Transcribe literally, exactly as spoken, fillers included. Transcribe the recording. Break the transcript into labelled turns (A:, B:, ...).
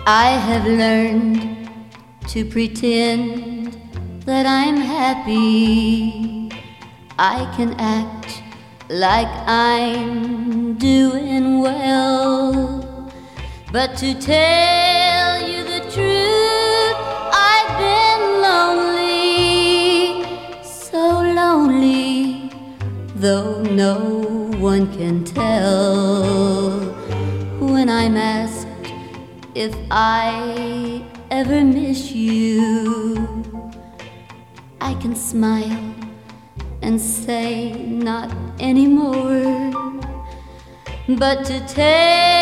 A: I have learned to pretend that I'm happy. I can act like I'm doing well, but to tell you the truth, I've been lonely, so lonely, though no one can tell. When I'm asked if I ever miss you, I can smile and say not anymore, but to tell